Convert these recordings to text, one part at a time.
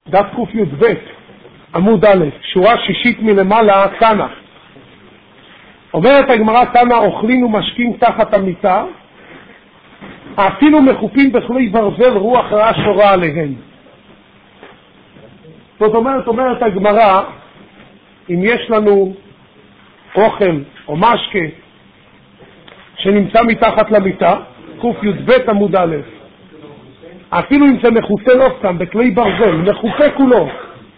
דף ק"ב, עמוד א', שורה שישית מלמעלה, תנא. אומרת הגמרא, תנא אוכלים ומשקים תחת המיטה, אפילו מחופים בכלי ברזל רוח רעה שורה עליהם. זאת אומרת הגמרא, אם יש לנו אוכל או משקה שנמצא מתחת למיטה, ק"ב עמוד א', אפילו אם זה מחופה לא סתם, בכלי ברזל, מחופה כולו,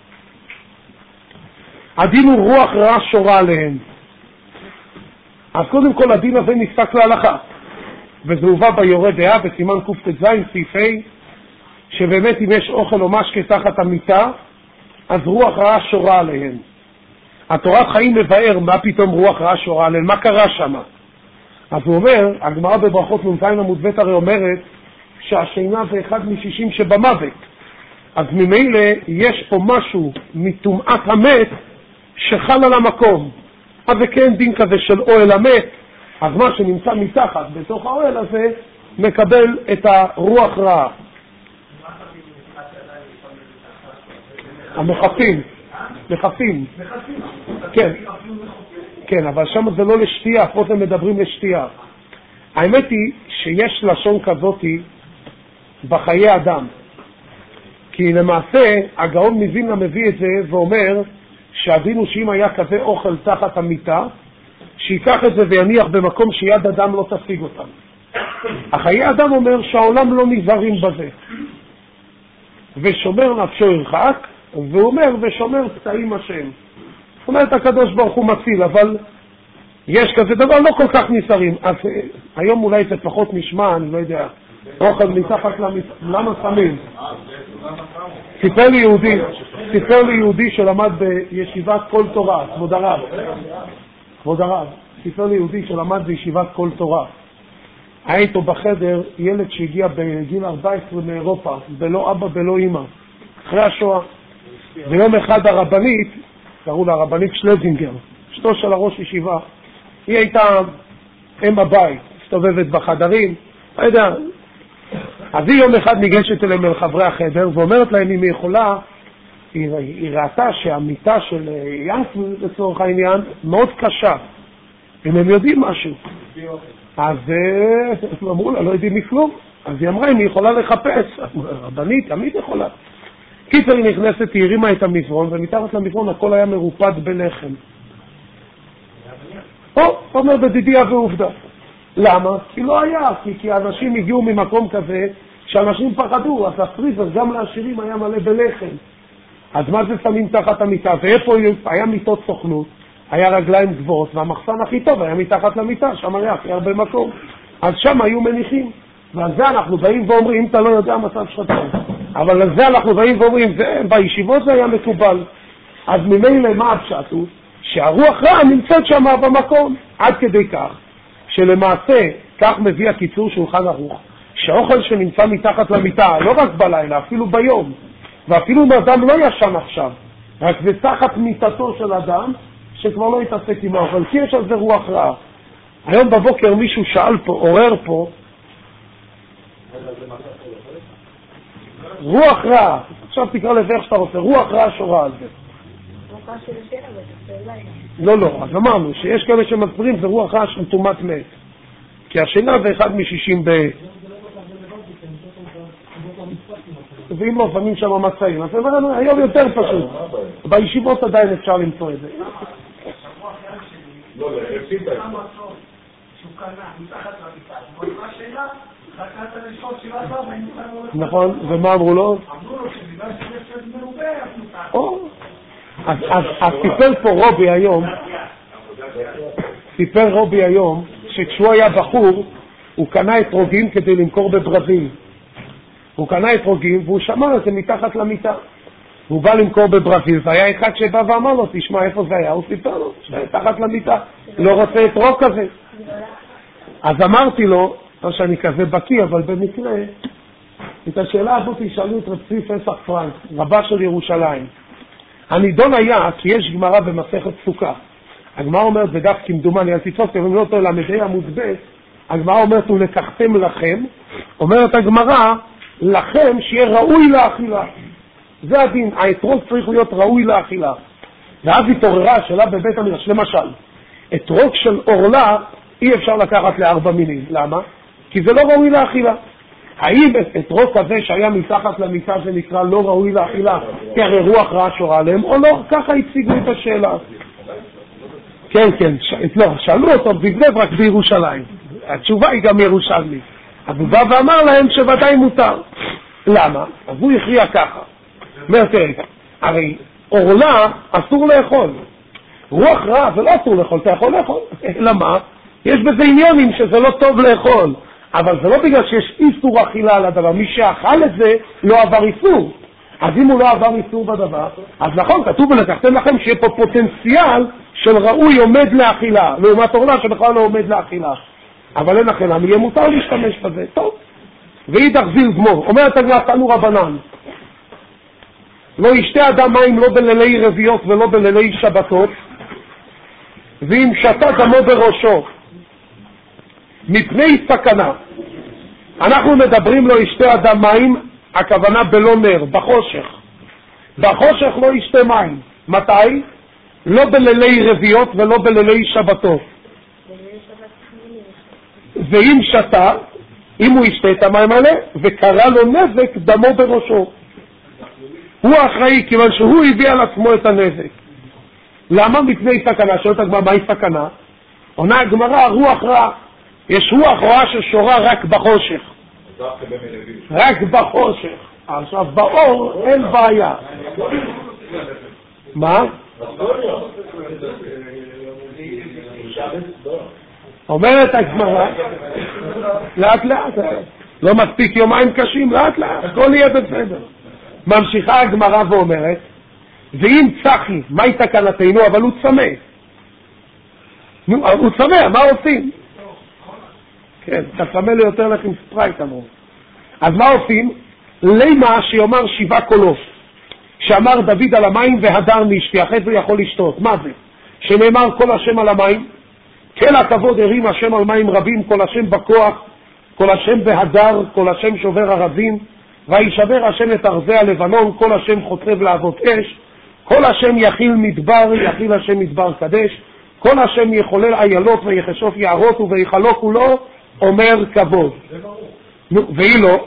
הדין הוא רוח רעה שורה עליהם. אז קודם כל הדין הזה נפסק להלכה, וזה הובא ביורה דעה בסימן קט"ז סעיף ה', שבאמת אם יש אוכל או משקה תחת המיטה, אז רוח רעה שורה עליהם. התורת חיים מבאר מה פתאום רוח רעה שורה עליהם, מה קרה שם. אז הוא אומר, הגמרא בברכות נ"ז עמוד ב' הרי אומרת שהשינה זה אחד מ-60 שבמוות, אז ממילא יש פה משהו מטומאת המת שחל על המקום. אז זה כן דין כזה של אוהל המת, אז מה שנמצא מתחת בתוך האוהל הזה מקבל את הרוח רעה. המחפים, כן, אבל שם זה לא לשתייה, פה אתם מדברים לשתייה. האמת היא שיש לשון כזאת בחיי אדם, כי למעשה הגאון מווילנה מביא את זה ואומר שהדין הוא שאם היה כזה אוכל תחת המיטה, שיקח את זה ויניח במקום שיד אדם לא תשיג אותם. החיי אדם אומר שהעולם לא נזהרים בזה, ושומר נפשו ירחק, והוא אומר ושומר פצעים השם. זאת אומרת הקדוש ברוך הוא מציל, אבל יש כזה דבר לא כל כך נזהרים. אז היום אולי זה פחות נשמע, אני לא יודע, אוכל מתחת למה שמים. סיפר לי יהודי שלמד בישיבת כל תורה, כבוד הרב, סיפר לי יהודי שלמד בישיבת כל תורה. היה איתו בחדר ילד שהגיע בגיל 14 מאירופה, בלא אבא בלא אמא, אחרי השואה. ויום אחד הרבנית, קראו לה הרבנית שלזינגר, אשתו של הראש ישיבה, היא הייתה אם הבית, מסתובבת בחדרים, לא יודע. אז היא יום אחד ניגשת אליהם אל חברי החדר ואומרת להם אם היא יכולה, היא ראתה שהמיטה של ינקל לצורך העניין מאוד קשה, אם הם יודעים משהו. אז הם אמרו לה, לא יודעים מכלום. אז היא אמרה, אם היא יכולה לחפש, רבנית, תמיד יכולה. קיצר היא נכנסת, היא הרימה את המזרון, ומתחת למזרון הכל היה מרופד בלחם. אומר בדידיה ועובדה. למה? כי לא היה, כי האנשים הגיעו ממקום כזה שאנשים פחדו, אז הפריזר גם לעשירים היה מלא בלחם. אז מה זה שמים תחת המיטה? ואיפה היה מיטות סוכנות? היה רגליים גבוהות, והמחסן הכי טוב היה מתחת למיטה, שם היה הכי הרבה מקום. אז שם היו מניחים. ועל זה אנחנו באים ואומרים, אם אתה לא יודע המצב שלך טוב. אבל על זה אנחנו באים ואומרים, בישיבות זה היה מקובל. אז ממילא מה הפשט הוא? שהרוח רעה נמצאת שם במקום. עד כדי כך, שלמעשה, כך מביא הקיצור שולחן ערוך, שהאוכל שנמצא מתחת למיטה, לא רק בלילה, אפילו ביום, ואפילו אם אדם לא ישן עכשיו, רק זה תחת מיטתו של אדם, שכבר לא יתעסק עם האוכל, כי יש על זה רוח רעה. היום בבוקר מישהו שאל פה, עורר פה, רוח רעה, עכשיו תקרא לזה איך שאתה רוצה, רוח רעה שורה על זה. לא, אז אמרנו שיש כאלה שמסבירים זה רוח רעה של תומת מת, כי השינה זה אחד מ-60 ואם לא שמים שם מצעים, אז היום יותר פשוט, בישיבות עדיין אפשר למצוא את זה. נכון, ומה אמרו לו? אז סיפר רובי היום שכשהוא היה בחור הוא קנה אתרוגים כדי למכור בברזיל. הוא קנה אתרוגים והוא שמר את זה מתחת למיטה. הוא בא למכור בברזיל והיה אחד שבא ואמר לו, תשמע איפה זה היה? הוא סיפר לו, תחת למיטה, לא רוצה אתרוג כזה. אז אמרתי לו, לא שאני כזה בקיא, אבל במקרה את השאלה הזאת שאלו את רב צבי פסח פרנק, רבה של ירושלים. הנידון היה כי יש גמרא במסכת סוכה. הגמרא אומרת בדף כמדומני, אל תתפוס, אבל לא אותו למדי עמוד ב', הגמרא אומרת ולקחתם לכם, אומרת הגמרא לכם שיהיה ראוי לאכילה. זה הדין, האתרוג צריך להיות ראוי לאכילה. ואז התעוררה השאלה בבית המדרש, למשל, אתרוג של עורלה אי אפשר לקחת ל4 מינים. למה? כי זה לא ראוי לאכילה. האם אתרוג כזה שהיה מתחת למיטה זה נקרא לא ראוי לאכילה, כי הרי רוח רעה שורה עליהם, או לא? ככה הציגו את השאלה. כן, לא, שאלו אותו בבני ברק בירושלים. התשובה היא גם ירושלמית. אז הוא בא ואמר להם שוודאי מותר. למה? אז הוא הכריע ככה. אומר, תראה, הרי עורלה אסור לאכול. רוח רעה זה לא אסור לאכול, אתה יכול לאכול. למה? יש בזה עניינים שזה לא טוב לאכול. אבל זה לא בגלל שיש איסור אכילה על הדבר. מי שאכל את זה לא עבר איסור. אז אם הוא לא עבר איסור בדבר, אז נכון, כתוב ולקחתם לכם שיהיה פה פוטנציאל של ראוי עומד לאכילה, לעומת עורלה שבכלל לא עומד לאכילה. אבל אין אכילה, יהיה מותר להשתמש בזה. טוב. ואידך זיל גמור. אומרת הגמרא תנו רבנן. לא ישתה אדם מים לא בלילי רביעות ולא בלילי שבתות, ואם שתה דמו בראשו מפני סכנה. אנחנו מדברים לא ישתה אדם מים, הכוונה בלא נר, בחושך. בחושך לא ישתה מים. מתי? לא בלילי רביעות ולא בלילי שבתות. ואם שתה, אם הוא ישתה את המים האלה וקרא לו נזק, דמו בראשו. הוא אחראי כיוון שהוא הביא על עצמו את הנזק. למה? מפני סכנה. שואלת הגמרא, מהי סכנה? עונה הגמרא, רוח רע. יש רוח רעה ששורה רק בחושך. רק בחושך. עכשיו באור אין בעיה. מה? אומרת הגמרא, לאט לאט, לא מספיק יומיים קשים, לאט לאט, הכל יהיה בסדר. ממשיכה הגמרא ואומרת, ואם צחי, מהי תקנתנו? אבל הוא צמא. הוא צמא, מה עושים? כן, אתה צמא לי יותר לכם ספרייט אמרו. אז מה עושים? לימה שיאמר 7 קולות, שאמר דוד על המים והדר נשתי, אחרי זה יכול לשתות. מה זה? שנאמר כל השם על המים, כל הכבוד הרים השם על מים רבים, כל השם בכוח, כל השם בהדר, כל השם שובר ארזים, וישבר השם את ארזי הלבנון, כל השם חוצב להבות אש, כל השם יכיל מדבר, יכיל השם מדבר קדש, כל השם יחולל איילות ויחשוף יערות ויחלוק כולו, אומר כבוד. והיא לא,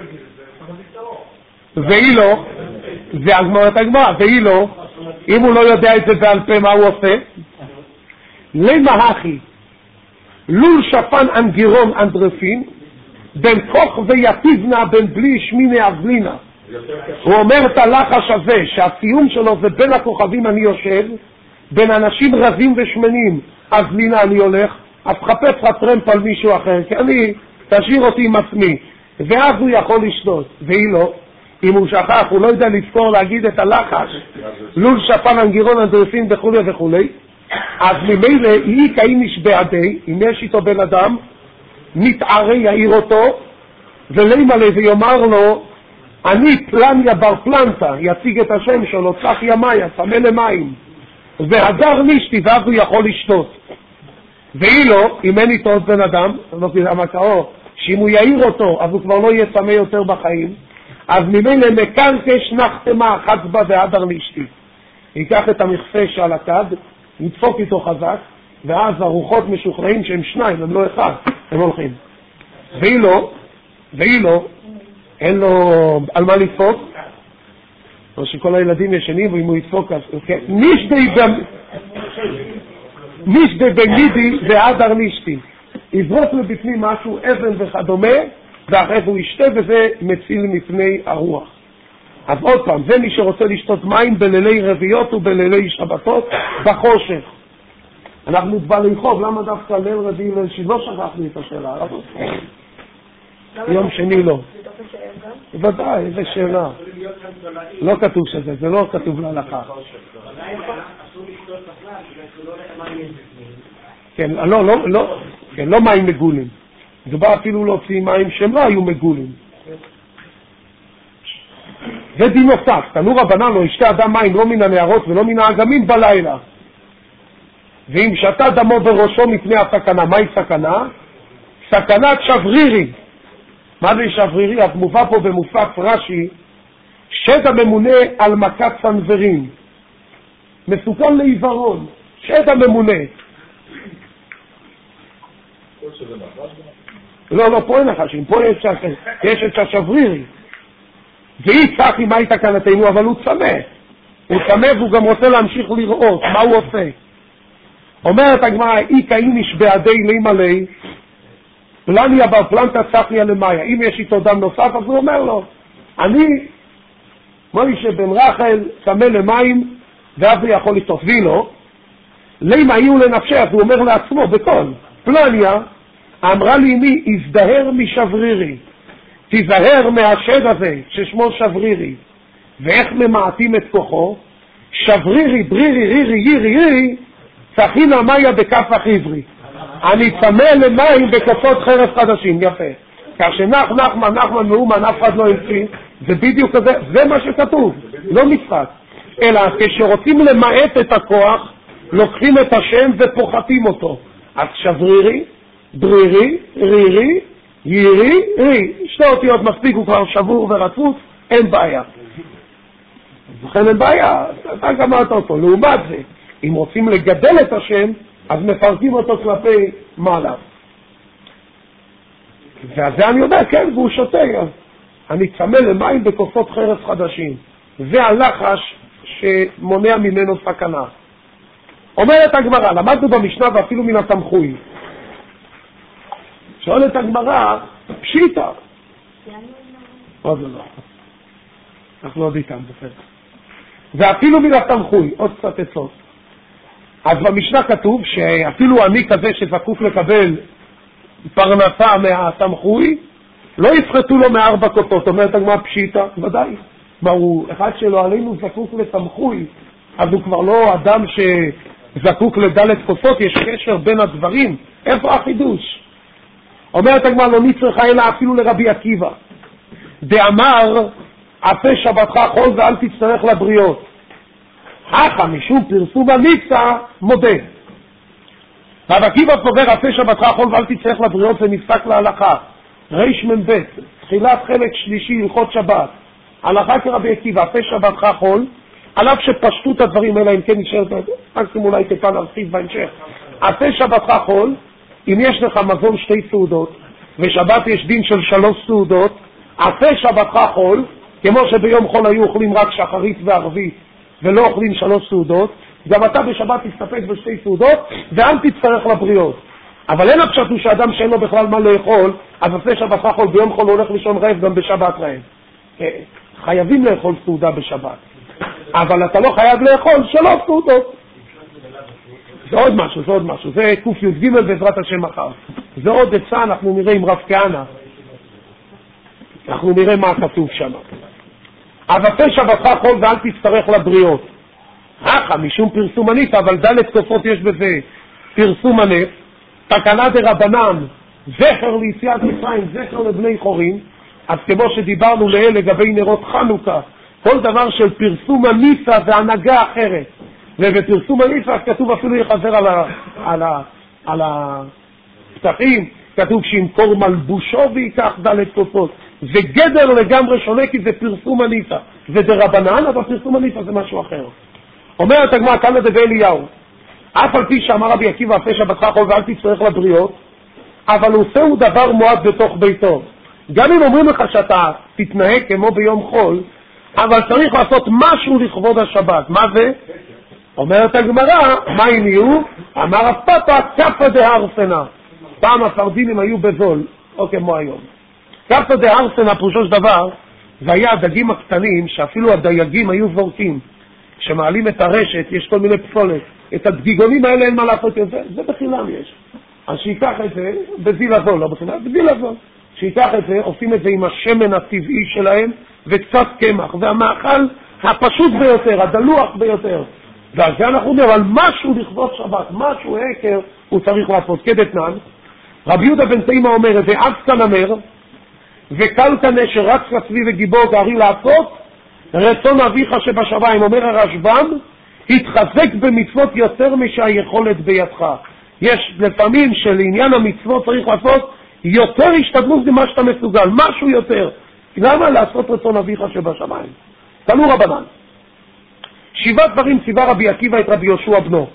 והיא לא, זה הגמרת הגמרא, והיא לא, אם הוא לא יודע את זה בעל פה, מה הוא עושה? למה הכי? לול שפן אנגירון אנדרפין, בין כוח ויתיבנה בין בלי שמיני אבלינה. הוא אומר את הלחש הזה, שהסיום שלו זה בין הכוכבים אני יושב, בין אנשים רזים ושמנים, אבלינה אני הולך, אז חפש הטרמפ על מישהו אחר, כי אני, תשאיר אותי עם עצמי, ואז הוא יכול לשתות, והיא לא. אם הוא שכח, הוא לא יודע לזכור להגיד את הלחש, לול שפן אנגירון אנדרפין וכו' וכו', אז ממילא היא כאי נשבעדי, אם יש איתו בן אדם, מתערי יעיר אותו, ולימלא ויאמר לו, אני פלניה בר פלנטה, יציג את השם שלו, צח ימיה, צמא למים, והדר נשתי, ואז הוא יכול לשתות. והיא לא, אם אין איתו עוד בן אדם, לא תדע מה קראו, שאם הוא יעיר אותו, אז הוא כבר לא יהיה צמא יותר בחיים, אז ממילא מקרקש נחתמה, חצבה והדר נשתי. ייקח את המכסה שעל הכד, ידפוק איתו חזק, ואז הרוחות משוחררים שהם 2, הם לא 1, הם הולכים. והיא לא, אין לו על מה לדפוק, או שכל הילדים ישנים, ואם הוא ידפוק, אז נשדי במידי והדר נשתי. יזרוק לבפנים משהו, אבן וכדומה, ואחרי זה הוא ישתה, וזה מציל מפני הרוח. אז עוד פעם, זה מי שרוצה לשתות מים בלילי רביעות ובלילי שבתות בחושך. אנחנו בעלי חוב, למה דווקא ליל רביעי ליל שני? לא שכחנו את השאלה. יום שני לא. בוודאי, איזה שאלה. לא כתוב שזה, זה לא כתוב להלכה. כן, לא מים מגולים. זה בא אפילו להוציא מים שהם לא היו מגולים. זה דין נוסף, תנו רבנן לא ישתה אדם מים לא מן הנערות ולא מן האגמים בלילה. ואם שתה דמו בראשו מפני הסכנה, מהי סכנה? סכנת שברירי. מה זה שברירי? אז מובא פה במופץ רש"י, שד הממונה על מכת סנוורים, מסוכן לעיוורון, שד הממונה. לא, פה אין נחשים, פה יש את השברירי. והיא צחי מה הייתה קנתנו, אבל הוא צמא. הוא צמא והוא גם רוצה להמשיך לראות מה הוא עושה. אומרת הגמרא, אי כאיניש בעדי לי מלא, פלניה בר פלנטה צחיה למאיה. אם יש איתו דם נוסף, אז הוא אומר לו, אני, מוישה בן רחל, צמא למים, ואף הוא יכול לטופבי לו, לימה יהיו לנפשי, אז הוא אומר לעצמו, בקול, פלניה, אמרה לי אמי, הזדהר משברירי, תיזהר מהשד הזה, ששמו שברירי, ואיך ממעטים את כוחו, שברירי, ברירי, רירי, ירי, ירי, צחינה מאיה בכף החיברי. אני צמא למים בכפות חרס חדשים, יפה. כאשר נחמן מאומן, אף אחד לא המציא, זה בדיוק כזה, זה מה שכתוב, לא משחק. אלא כשרוצים למעט את הכוח, לוקחים את השם ופוחתים אותו. אז שברירי, ברירי, רירי, ירי, רי, שתי אותיות מספיק, הוא כבר שבור ורצוף, אין בעיה. לכן אין בעיה, אתה גמרת אותו. לעומת זה, אם רוצים לגדל את השם, אז מפרקים אותו כלפי מעלה. וזה אני יודע, כן, והוא שותה. אני צמא למים בכוסות חרס חדשים. זה הלחש שמונע ממנו סכנה. אומרת הגמרא, למדנו במשנה ואפילו מן התמחוי. שואלת הגמרא, פשיטה. עוד לא. אנחנו עוד איתם, בסדר. ואפילו מן התמחוי, עוד קצת עצות. אז במשנה כתוב שאפילו אני כזה שזקוף לקבל פרנסה מהתמחוי, לא יפחתו לו מ4 כוסות. אומרת הגמרא, פשיטה, ודאי. הוא אחד שלא עלינו זקוף לתמחוי, אז הוא כבר לא אדם שזקוק לדלת כוסות, יש קשר בין הדברים. איפה החידוש? אומרת הגמרא, לא נצטרך אלא אפילו לרבי עקיבא. דאמר, עשה שבתך חול ואל תצטרך לבריות. הכה משום פרסום הניצה מודה. רבי עקיבא סובר, עשה שבתך חול ואל תצטרך לבריות, זה נפסק להלכה. ריש מ"ב, תחילת חלק שלישי הלכות שבת. הלכה כרבי עקיבא, עשה שבתך חול, על אף שפשטו את הדברים האלה, אם כן נשארת, מקסימום אולי טיפה להרחיב בהמשך. עשה שבתך חול, אם יש לך מזון 2 סעודות, ושבת יש דין של 3 סעודות, עשה שבתך חול, כמו שביום חול היו אוכלים רק שחרית וערבית, ולא אוכלים 3 סעודות, גם אתה בשבת תסתפק ב2 סעודות, ואל תצטרך לבריות. אבל אין הפשטו שאדם שאין לו בכלל מה לאכול, אז עשה שבתך חול, ביום חול הוא הולך לישון רעב, גם בשבת רעב. חייבים לאכול סעודה בשבת. אבל אתה לא חייב לאכול 3 סעודות. זה עוד משהו, זה ק"ג בעזרת השם מחר. זה עוד עצה, אנחנו נראה עם רב כהנא. אנחנו נראה מה כתוב שם. אז עשה שבתך חול ואל תצטרך לבריות. הכה, משום פרסום הנית, אבל דלת כוסות יש בזה פרסום הנית, תקנה דרבנן, זכר ליציאת מצרים, זכר לבני חורין, אז כמו שדיברנו לעיל לגבי נרות חנוכה, כל דבר של פרסום הניסה זה הנהגה אחרת. ובפרסום הניסה כתוב אפילו יחזר על הפתחים, כתוב שימכור מלבושו ויקח דלת כוסות. זה גדר לגמרי שונה כי זה פרסום הניסה. זה דרבנן, אבל פרסום הניסה זה משהו אחר. אומרת הגמרא, כאן לדבר אליהו, אף על פי שאמר רבי עקיבא, עשה שבתך חול ואל תצטרך לבריות, אבל עושהו דבר מועד בתוך ביתו. גם אם אומרים לך שאתה תתנהג כמו ביום חול, אבל צריך לעשות משהו לכבוד השבת. מה זה? אומרת הגמרא, מה אם יהיו? אמר הפפא, קפא דהרסנה. פעם הסרדינים היו בזול, או כמו היום. קפא דהרסנה, פרושו של דבר, זה היה הדגים הקטנים, שאפילו הדייגים היו זורקים. כשמעלים את הרשת, יש כל מיני פסולת. את הדגיגונים האלה אין מה לעשות את זה, זה בחינם יש. אז שיקח את זה, בזיל הזול, לא בחינם, בזיל הזול. שיקח את זה, עושים את זה עם השמן הטבעי שלהם, וקצת קמח. זה המאכל הפשוט ביותר, הדלוח ביותר. ועל זה אנחנו אומר, על משהו לכבוד שבת, משהו העקר, הוא צריך לעשות. כדתנן, רבי יהודה בן תימא אומר, ואף כאן אמר, וקל כאן שרץ לצבי וגיבור גארי לעשות, רצון אביך שבשמיים. אומר הרשב"ם, התחזק במצוות יותר משהיכולת בידך. יש לפעמים שלעניין המצוות צריך לעשות יותר השתדלות ממה שאתה מסוגל, משהו יותר. למה לעשות רצון אביך שבשמיים? תנו רבנן. 7 דברים ציווה רבי עקיבא את רבי יהושע בנו.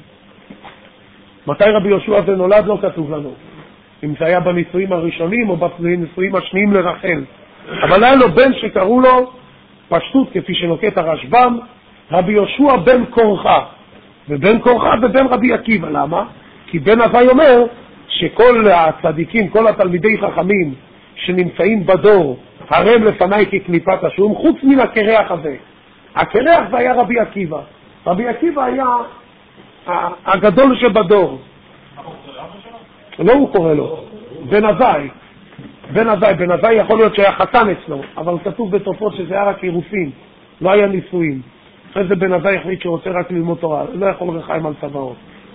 מתי רבי יהושע זה נולד לא כתוב לנו. אם זה היה בנישואים הראשונים או בנישואים השניים לרחל. אבל היה לו בן שקראו לו, פשטות כפי שנוקט הרשב"ם, רבי יהושע בן קורחה. ובן קורחה ובן רבי עקיבא. למה? כי בן אבי אומר שכל הצדיקים, כל התלמידי חכמים שנמצאים בדור, הרם לפניי כקליפת השום, חוץ מן הקרח הזה. הקרח זה היה רבי עקיבא. רבי עקיבא היה הגדול שבדור. לא הוא קורא לו, בן אבי. בן אבי יכול להיות שהיה חתן אצלו, אבל כתוב בתופות שזה היה רק אירוסין, לא היה נישואים. אחרי זה בן אבי החליט שרוצה רק ללמוד תורה, לא יכול רחיים על צבאות.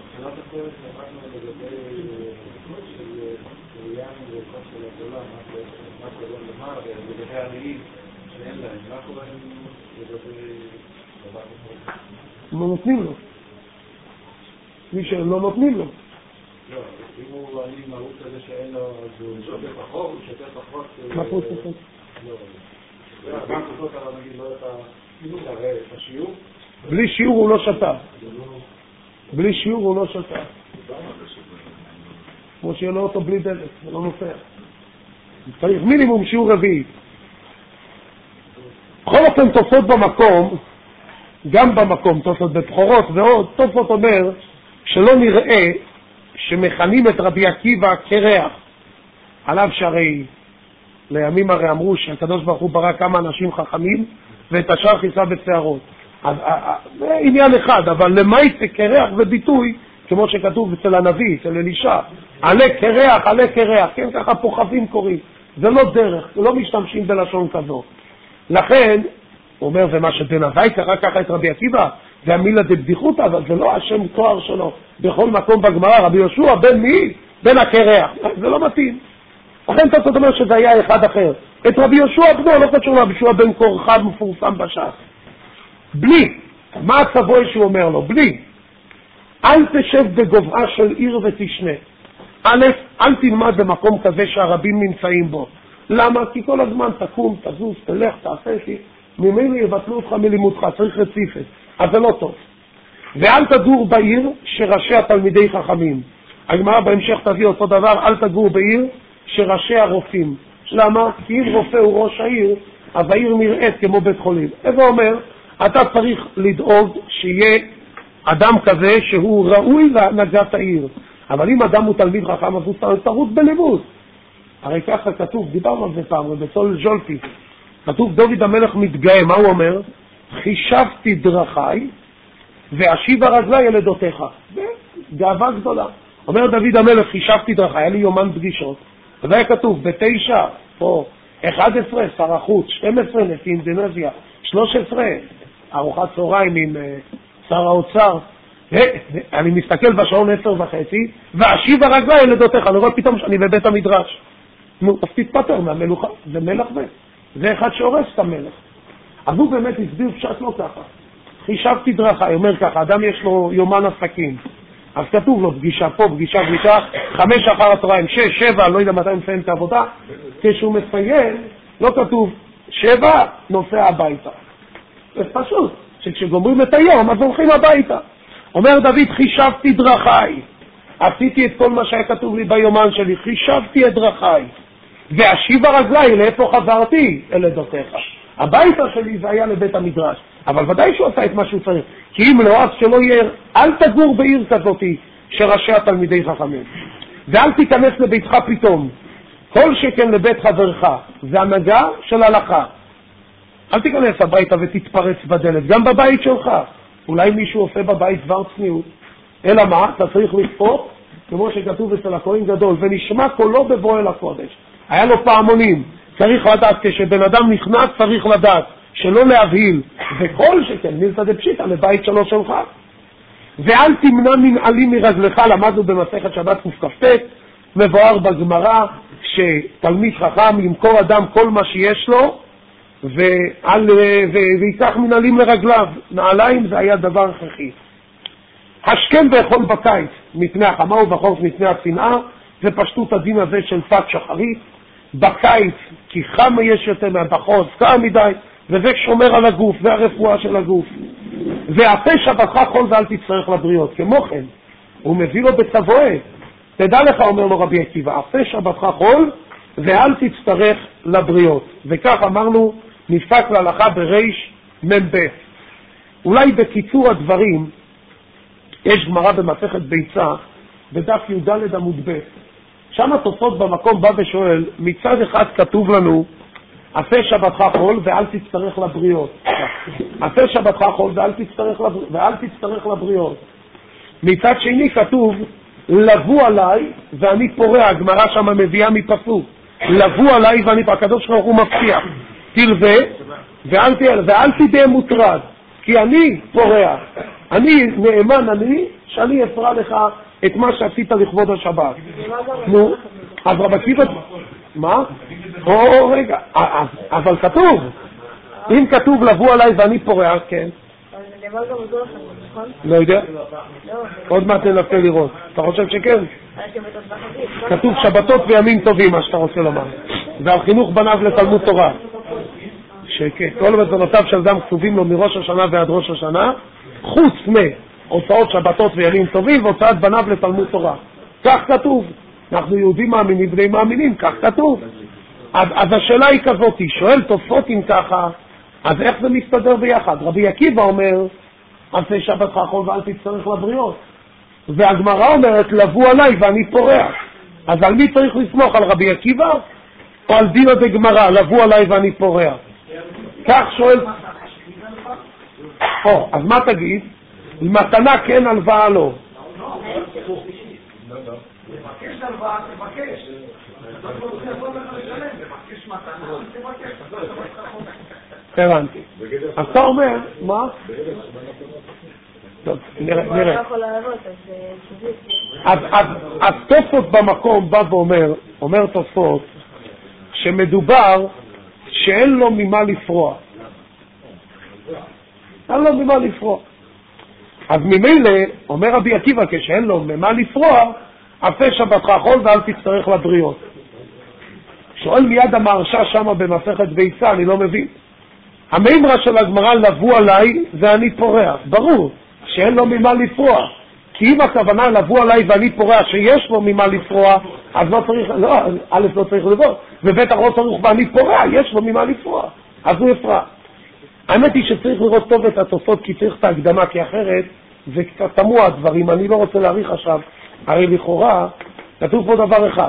לא נותנים לו. מי שלא נותנים לו. לא, אם הוא אני מהות כזה שאין לו, אז הוא שותה פחות, הוא שותה פחות. מה פחות פחות? לא, גם פחות, אבל נגיד לא את השיעור. בלי שיעור הוא לא שתה. בלי שיעור הוא לא שתה. כמו שיהיה לו אותו בלי דלק, זה לא נופע. צריך מינימום שיעור רביעי. בכל אופן תופעות במקום, גם במקום, תופעות בבחורות ועוד, תופעות אומר שלא נראה שמכנים את רבי עקיבא קרח, עליו שהרי לימים הרי אמרו שהקדוש ברוך הוא ברא כמה אנשים חכמים ואת השאר כיסה בשערות. אז זה עניין אחד, אבל למעשה קרח זה ביטוי כמו שכתוב אצל הנביא, אצל אלישע, עלה קרח, עלה קרח, כן, ככה פוחבים קוראים. זה לא דרך, לא משתמשים בלשון כזו. לכן, הוא אומר, ומה שבן אבי קרא ככה את רבי עקיבא, זה המילה דבדיחותא, אבל זה לא השם תואר שלו. בכל מקום בגמרא, רבי יהושע בן מי? בן הקרח. זה לא מתאים. לכן אתה אומר שזה היה אחד אחר. את רבי יהושע בנו, לא קשור רבי יהושע בן קורחה מפורסם בש"ס. בלי, מה הצבוי שהוא אומר לו? בלי. אל תשב בגובעה של עיר ותשנה. א', אל תלמד במקום כזה שהרבים נמצאים בו. למה? כי כל הזמן תקום, תזוז, תלך, תעשה אותי. ממילא יבטלו אותך מלימודך, צריך רציפת. אז זה לא טוב. ואל תגור בעיר שראשי התלמידי חכמים. הגמרא בהמשך תביא אותו דבר, אל תגור בעיר שראשי הרופאים. למה? כי אם רופא הוא ראש העיר, אז העיר נראית כמו בית חולים. איזה אומר? אתה צריך לדאוג שיהיה אדם כזה שהוא ראוי להנהגת העיר. אבל אם אדם הוא תלמיד חכם, אז הוא תרוץ בלימוד. הרי ככה כתוב, דיברנו על זה פעם, ובצול ז'ולפי, כתוב דוד המלך מתגאה, מה הוא אומר? חישבתי דרכי ואשיבה רגלי אל עדותיך. זה גאווה גדולה. אומר דוד המלך, חישבתי דרכי, היה לי יומן פגישות, וזה היה כתוב, ב9, פה, 11, שר החוץ, 12, נשיא אינדונזיה, 13, ארוחת צהריים עם שר האוצר, אני מסתכל בשעון 10:30, ואשיבה רגלי אל עדותיך, אני רואה פתאום שאני בבית המדרש. נו, אז תתפטר מהמלוכה, זה מלך זה. זה אחד שהורס את המלך. אז הוא באמת הסביר פשט לא ככה. חישבתי דרכי, אומר ככה, אדם יש לו יומן עסקים. אז כתוב לו פגישה פה, פגישה, 5 אחר הצהריים, 6, 7, לא יודע מתי מסיים את העבודה. כשהוא מסיים, לא כתוב 7, נוסע הביתה. זה פשוט, שכשגומרים את היום, אז הולכים הביתה. אומר דוד, חישבתי דרכי. עשיתי את כל מה שהיה כתוב לי ביומן שלי, חישבתי את דרכי. ואשיבה רגלי, לאיפה חזרתי? אל עדותיך. הביתה שלי זה היה לבית המדרש. אבל ודאי שהוא עשה את מה שהוא צריך. כי אם לא, אז שלא יהיה, אל תגור בעיר כזאת שראשי התלמידי חכמים. ואל תיכנס לביתך פתאום. כל שכן לבית חברך. זה הנהגה של הלכה. אל תיכנס הביתה ותתפרץ בדלת. גם בבית שלך. אולי מישהו עושה בבית דבר צניעות. אלא מה? אתה צריך לכפות, כמו שכתוב אצל הכהן גדול, ונשמע קולו בבוא אל הקודש. היה לו פעמונים. צריך לדעת, כשבן אדם נכנס צריך לדעת, שלא להבהיל, וכל שכן, מילתא דפשיטא, לבית שלו שלך. ואל תמנע מנעלים מרגלך, למדנו במסכת שבת קכ"ט, מבואר בגמרא, שתלמיד חכם ימכור אדם כל מה שיש לו, ויקח מנעלים לרגליו. נעליים זה היה דבר הכרחי. השכם ואכול בקיץ, מפני החמה ובחורף מפני הצנעה, זה פשטות הדין הזה של פת שחרית. בקיץ, כי חם יש יותר מהבחורף, קר מדי, וזה שומר על הגוף, זה הרפואה של הגוף. והפה שבתך חול ואל תצטרך לבריות. כמו כן, הוא מביא לו בצבועה. תדע לך, אומר לו רבי עקיבא, הפה שבתך חול ואל תצטרך לבריות. וכך אמרנו, נפסק להלכה בריש מ"ב. אולי בקיצור הדברים, יש גמרא במסכת ביצה, בדף י"ד עמוד ב', שם התוספות במקום בא ושואל, מצד אחד כתוב לנו, הפה שבתך חול ואל תצטרך לבריות. הפה שבתך חול ואל תצטרך לבריות. מצד שני כתוב, לבו עליי ואני פורע. הגמרא שם מביאה מפסוק. לבו עליי ואני פורע. הקדוש ברוך הוא מבטיח. תלווה ואל תדע מוטרד. כי אני פורע. אני נאמן שאני אפרע לך את מה שעשית לכבוד השבת. נו, אז רבי עקיבא... מה? רגע, אבל כתוב. אם כתוב לבוא עליי ואני פורע, כן. אבל זה נאמר גם בזו לכם, נכון? לא יודע. עוד מעט ננסה לראות. אתה חושב שכן? כתוב שבתות וימים טובים, מה שאתה רוצה לומר. ועל חינוך בניו לתלמוד תורה. שכן, כל מזונותיו של אדם כתובים לו מראש השנה ועד ראש השנה, חוץ מהוצאות שבתות וימים טובים והוצאת בניו לתלמוד תורה. כך כתוב. אנחנו יהודים מאמינים, בני מאמינים, כך כתוב. אז השאלה היא כזאת, שואל תוספות אם ככה, אז איך זה מסתדר ביחד? רבי עקיבא אומר, עשה שבתך חול ואל תצטרך לבריות. והגמרא אומרת, לבוא עליי ואני פורע. אז על מי צריך לסמוך? על רבי עקיבא? או על דינא דגמרא, לבוא עליי ואני פורע? כך שואל... אז מה תגיד? מתנה כן, הלוואה לא. תבקש הלוואה, תבקש. אתה לא רוצה לבוא לך לשלם, תבקש מתנה, תבקש. הבנתי. אז אתה אומר, מה? טוב, נראה. אז תוספות במקום בא ואומר, אומר תוספות, שמדובר שאין לו ממה לפרוע. אין לו ממה לפרוע. אז ממילא, אומר רבי עקיבא, כשאין לו ממה לפרוע, הפה שבתך חול ואל תצטרך לבריות. שואל מיד המהרש"א שמה במסכת ביצה, אני לא מבין. המימרה של הגמרא לבוא עליי ואני פורע. ברור שאין לו ממה לפרוע. כי אם הכוונה לבוא עליי ואני פורע שיש לו ממה לפרוע, אז לא צריך, א' לא צריך לבוא, ובטח לא צריך ואני פורע, יש לו ממה לפרוע. אז הוא יפרע. האמת היא שצריך לראות טוב את התוספות, כי צריך את ההקדמה, כי אחרת זה קצת תמוה הדברים, אני לא רוצה להאריך עכשיו. הרי לכאורה, כתוב פה דבר אחד,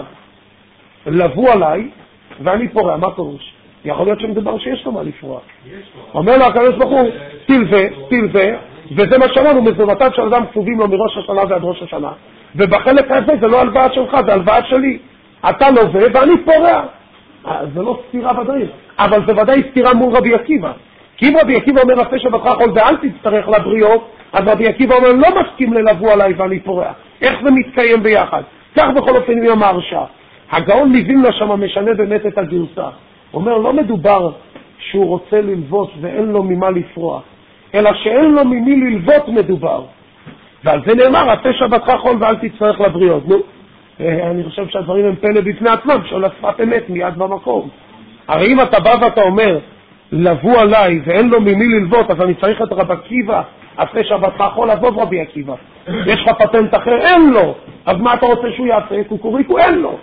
לבוא עליי ואני פורע, מה פירוש? יכול להיות שמדבר שיש לו מה לפרוע. אומר לו הקדוש ברוך הוא, תלווה, וזה מה שאמרנו, מזונותיו של אדם כתובים לו מראש השנה ועד ראש השנה, ובחלק הזה זה לא הלוואה שלך, זה הלוואה שלי. אתה לווה ואני פורע. זה לא סתירה ודאי, אבל זה ודאי סתירה מול רבי עקיבא. כי אם רבי עקיבא אומר הפה שבתך חול ואל תצטרך לבריות, אז רבי עקיבא אומר לא מסכים ללבוא עליי ואני פורע. איך זה מתקיים ביחד? כך בכל אופן עם המהרש"א. הגאון מווילנה שם משנה באמת את הגרסה. אומר לא מדובר שהוא רוצה ללוות ואין לו ממה לפרוע, אלא שאין לו ממי ללוות מדובר. ועל זה נאמר הפה שבתך חול ואל תצטרך לבריות. נו, אני חושב שהדברים הם פלא בפני עצמם, שעל השפת אמת מיד במקום. הרי אם אתה בא ואתה אומר לבוא עליי ואין לו ממי ללוות, אז אני צריך את רבי עקיבא, הפה שבתך חול, עזוב רבי עקיבא. יש לך פטנט אחר? אין לו. אז מה אתה רוצה שהוא יעשה? קוקוריקו אין לו.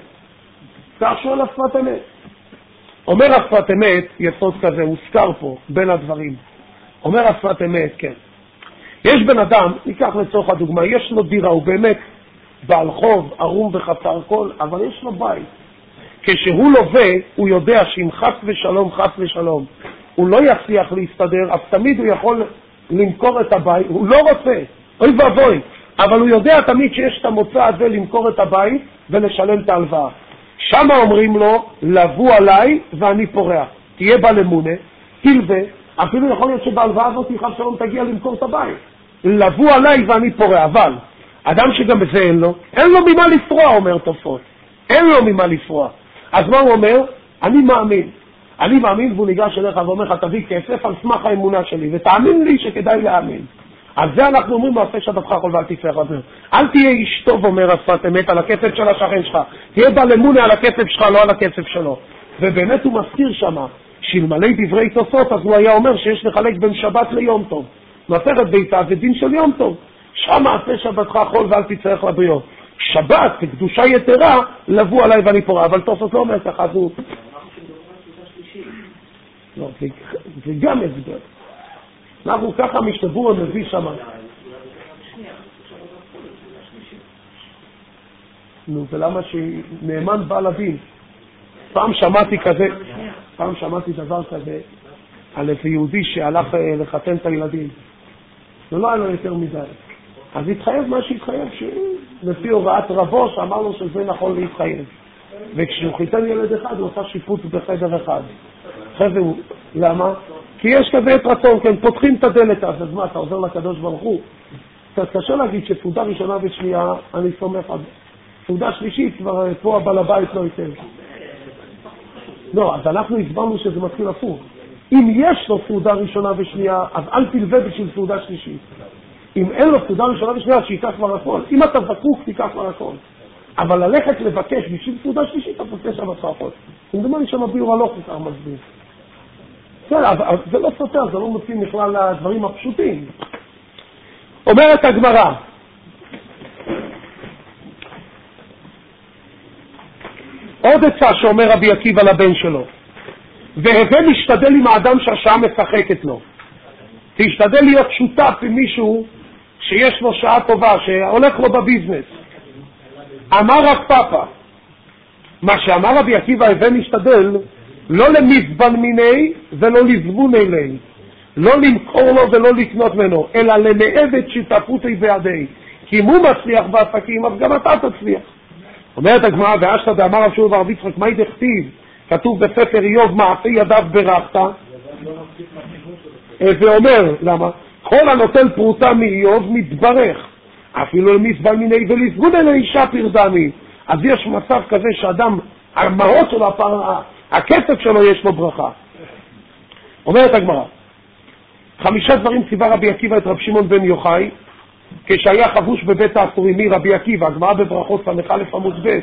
כך שואל השפת אמת. אומר השפת אמת, יסוד כזה, הוזכר פה בין הדברים. אומר השפת אמת, כן. יש בן אדם, ניקח לצורך הדוגמה, יש לו דירה, הוא באמת בעל חוב, ערום וחסר כל, אבל יש לו בית. כשהוא לווה, הוא יודע שאם חס ושלום, הוא לא יצליח להסתדר, אז תמיד הוא יכול למכור את הבית, הוא לא רוצה, אוי ואבוי, אבל הוא יודע תמיד שיש את המוצא הזה למכור את הבית ולשלם את ההלוואה. שם אומרים לו, לבוא עליי ואני פורע. תהיה בה למונה, תלווה, אפילו יכול להיות שבהלוואה הזאת חס ושלום תגיע למכור את הבית. לבוא עליי ואני פורע, אבל אדם שגם בזה אין לו ממה לפרוע, אומר תוספות. אין לו ממה לפרוע. אז מה הוא אומר? אני מאמין, והוא ניגש אליך ואומר לך, תביא כסף על סמך האמונה שלי, ותאמין לי שכדאי להאמין. אז זה אנחנו אומרים, מעשה שבתך חול ואל תצטרך לבריות. אל תהיה איש טוב, אומר השפת אמת, על הכסף של השכן שלך. תהיה בעל אמונה על הכסף שלך, לא על הכסף שלו. ובאמת הוא מזכיר שמה, שאלמלא דברי תוספות, אז הוא היה אומר שיש לחלק בין שבת ליום טוב. מסכת ביתה זה דין של יום טוב. שם עשה שבתך חול ואל תצטרך לבריות. שבת, קדושה יתרה, לבוא עליי ואני פורה. אבל תוספות לא אומר ככה, אז הוא... לא, זה גם הסבר. אנחנו ככה משתבור המביא שם. נו, ולמה שנאמן בא לדין? פעם שמעתי דבר כזה על איזה יהודי שהלך לחתן את הילדים. זה לא היה לו יותר מדי. אז התחייב מה שהתחייב, לפי הוראת רבו שאמר לו שזה נכון להתחייב. וכשהוא חיתן ילד אחד, הוא עושה שיפוץ בחדר אחד. אחרי זה הוא, למה? כי יש כזה את רצון, כן, פותחים את הדלת, אז מה, אתה עוזר לקדוש ברוך הוא? קצת קשה להגיד שסעודה ראשונה ושנייה, אני סומך על זה. סעודה שלישית, כבר פה הבעל הבית לא ייתן. לא, אז אנחנו הסברנו שזה מתחיל הפוך. אם יש לו סעודה ראשונה ושנייה, אז אל תלווה בשביל סעודה שלישית. אם אין לו סעודה ראשונה ושנייה, אז שיקח כבר הכל. אם אתה זקוק, תיקח כבר הכל. אבל ללכת לבקש בשביל סעודה שלישית, אתה פותח שם הצרחות. אם דומה לי שם הביור הלוך כך מסביר. אבל זה לא סותר, זה לא מוצאים בכלל לדברים הפשוטים. אומרת הגמרא, עוד עצה שאומר רבי עקיבא לבן שלו, והווה משתדל עם האדם שהשעה משחקת לו. תשתדל להיות שותף עם מישהו שיש לו שעה טובה, שהולך לו בביזנס. אמר רב פאפה, מה שאמר רבי עקיבא, הווה משתדל, לא למזבן מיני ולא לזבוני לי, לא למכור לו ולא לקנות ממנו, אלא למעבד שותפותי בידי. כי אם הוא מצליח בעסקים, אז גם אתה תצליח. אומרת הגמרא, ואשתא דאמר רב שמעון בר רבי יצחק, מה דכתיב? כתוב בספר איוב, מעשה ידיו ברכת. ואומר, למה? כל הנוטל פרוטה מאיוב מתברך, אפילו למזבן מיני ולזבוני לאישה פרדמי. אז יש מצב כזה שאדם, המעות שלו, הכסף שלו יש לו ברכה. אומרת הגמרא, 5 דברים ציווה רבי עקיבא את רב שמעון בן יוחאי, כשהיה חבוש בבית האסורים. מי רבי עקיבא? הגמרא בברכות ס"א עמוד ב'.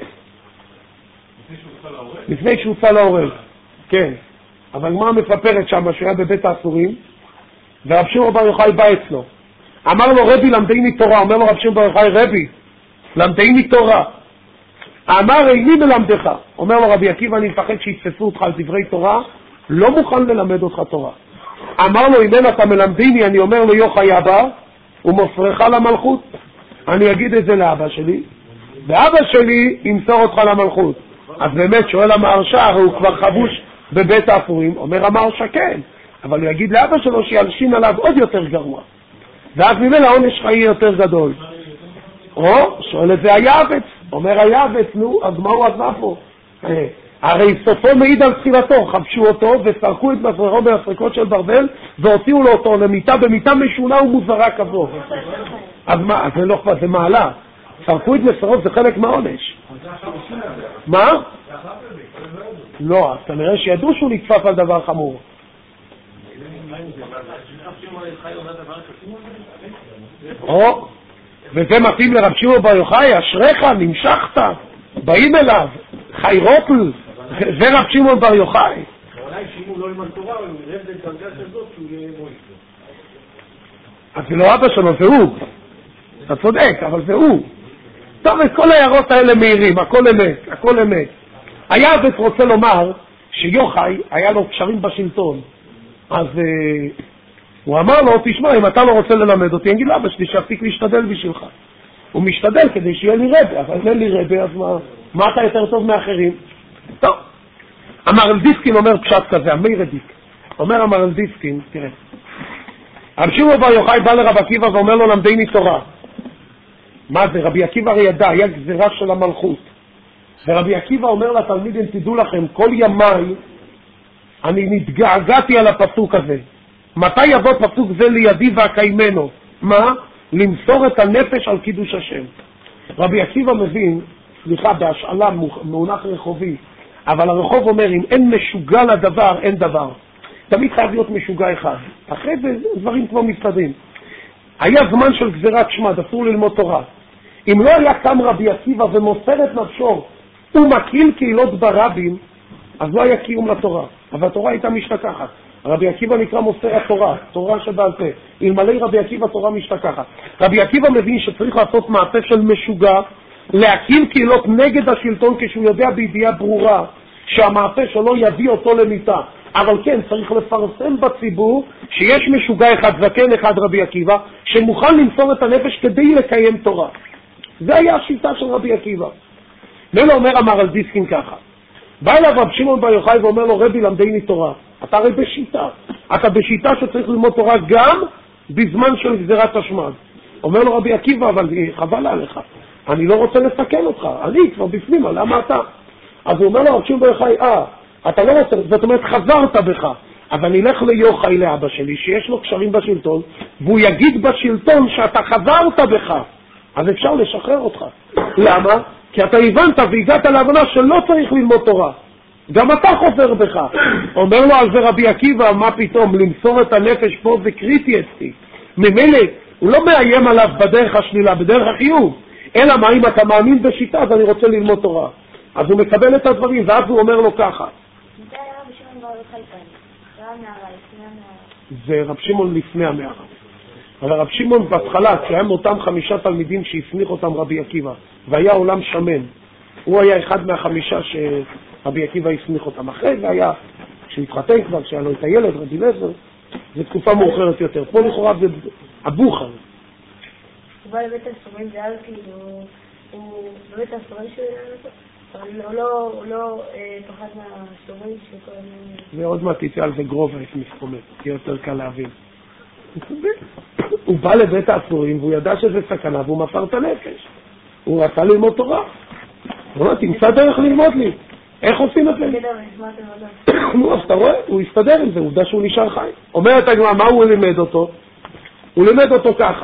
לפני שהוא צא להורג. כן. אבל הגמרא מספרת שם שהיה בבית האסורים, ורב שמעון בר יוחאי בא אצלו. אמר לו, רבי למדני תורה. אומר לו רב שמעון בר יוחאי, רבי, למדני תורה. אמר, איני מלמדך. אומר לו רבי עקיבא, אני מפחד שיתפסו אותך על דברי תורה, לא מוכן ללמד אותך תורה. אמר לו, אם אין אתה מלמדני, אני אומר לו, יוחאי אבא, ומוסרך למלכות. אני אגיד את זה לאבא שלי, ואבא שלי ימסור אותך למלכות. אז באמת שואל המהרש"א, הוא כבר חבוש בבית האסורים. אומר המהרש"א, כן, אבל הוא יגיד לאבא שלו שילשין עליו עוד יותר גרוע, ואז ממילא העונש שלך יהיה יותר גדול. או שואל את זה היעבץ. אומר היעבץ, נו, אז מה הוא עזב פה? הרי סופו מעיד על תחילתו. חבשו אותו וסרקו את מסררו בהסריקות של ברזל והוציאו לו אותו למיטה במיטה משונה ומוזרה כזו. אז מה? זה לא כבר, זה מעלה. סרקו את מסררו, זה חלק מהעונש. מה? לא, אז כנראה שידעו שהוא נתפס על דבר חמור. או, וזה מתאים לרב שמעון בר יוחאי, אשריך, נמשכת, באים אליו, חי רוטל, זה רב שמעון בר יוחאי. אולי שימו לא עם התורה, אבל הוא ירד לדרגה כזאת שהוא יהיה מועיל. אז זה לא אבא שלו, זה הוא. אתה צודק, אבל זה הוא. טוב, את כל ההערות האלה מהירים, הכל אמת, הכל אמת. היעבץ רוצה לומר שיוחאי היה לו קשרים בשלטון, אז הוא אמר לו, תשמע, אם אתה לא רוצה ללמד אותי, אני אגיד לאבא שלי שיפסיק להשתדל בשבילך. הוא משתדל כדי שיהיה לי רבי, אבל אין לי רבי, אז מה אתה יותר טוב מאחרים? טוב. המהר"ל דיסקין אומר פשט כזה, המאיר דיק. אומר המהר"ל דיסקין, תראה, רב שמעון בר יוחאי בא לרב עקיבא ואומר לו, למדני תורה. מה זה? רבי עקיבא הרי ידע, היה גזירה של המלכות. ורבי עקיבא אומר לתלמידים, תדעו לכם, כל ימיי אני נתגעגעתי על הפסוק הזה. מתי יבוא פסוק זה לידי והקיימנו? מה? למסור את הנפש על קידוש השם. רבי עקיבא מבין, סליחה, בהשאלה מונח רחובי, אבל הרחוב אומר, אם אין משוגע לדבר, אין דבר. תמיד חייב להיות משוגע אחד. אחרי זה דברים כבר מסתדרים. היה זמן של גזירת שמד, אסור ללמוד תורה. אם לא היה קם רבי עקיבא ומוסר את נפשו, הוא מקיל קהילות ברבים, אז לא היה קיום לתורה. אבל התורה הייתה משתכחת. רבי עקיבא נקרא מוסר התורה, תורה שבעל פה. אלמלא רבי עקיבא תורה משתכחת. רבי עקיבא מבין שצריך לעשות מעשה של משוגע, להקים קהילות נגד השלטון כשהוא יודע בידיעה ברורה שהמעשה שלו יביא אותו למיטה. אבל כן, צריך לפרסם בציבור שיש משוגע אחד, זקן אחד, רבי עקיבא, שמוכן למסור את הנפש כדי לקיים תורה. זה היה השיטה של רבי עקיבא. מילא אומר המהר"ל דיסקין ככה, בא אליו רב שמעון בר יוחאי ואומר לו, רבי למדני תורה. אתה הרי בשיטה. אתה בשיטה שצריך ללמוד תורה גם בזמן של גזירת השמד. אומר לו רבי עקיבא, אבל חבל עליך. אני לא רוצה לסכן אותך. אני כבר בפנים, למה אתה? אז הוא אומר לו, רב שמעון בר יוחאי, אתה לא רוצה, זאת אומרת, חזרת בך. אבל נלך ליוחאי לאבא שלי, שיש לו קשרים בשלטון, והוא יגיד בשלטון שאתה חזרת בך. אז אפשר לשחרר אותך. למה? כי אתה הבנת והגעת להבנה שלא צריך ללמוד תורה. גם אתה חוזר בך. אומר לו על זה רבי עקיבא, מה פתאום, למסור את הנפש פה זה קריטי אצלי. ממילא, הוא לא מאיים עליו בדרך השלילה, בדרך החיוב. אלא מה, אם אתה מאמין בשיטה, אז אני רוצה ללמוד תורה. אז הוא מקבל את הדברים, ואז הוא אומר לו ככה. זה רב שמעון לפני המערה. אבל רב שמעון בהתחלה, כשהיה מאותם 5 תלמידים שהסמיך אותם רבי עקיבא, והיה עולם שמן, הוא היה אחד מה5 שרבי עקיבא הסמיך אותם. אחרי זה היה, כשהתחתן כבר, כשהיה לו את הילד, רבי אליעזר, זו תקופה מאוחרת יותר. פה לכאורה זה הבוכר. הוא בא לבית הסורים, זה היה כאילו, הוא בבית הסורים שלו, אבל הוא לא פחד מהסורים שכל מיני... ועוד מעט תצא על זה גרוב, איך מסתומם, תהיה יותר קל להבין. הוא בא לבית האסורים והוא ידע שזה סכנה והוא מפר את הנפש. הוא רצה ללמוד תורה. הוא אומר, תמצא דרך ללמוד לי. איך עושים את זה? נו, אז אתה רואה, הוא הסתדר עם זה, עובדה שהוא נשאר חי. אומרת הגמרא, מה הוא לימד אותו? הוא לימד אותו ככה.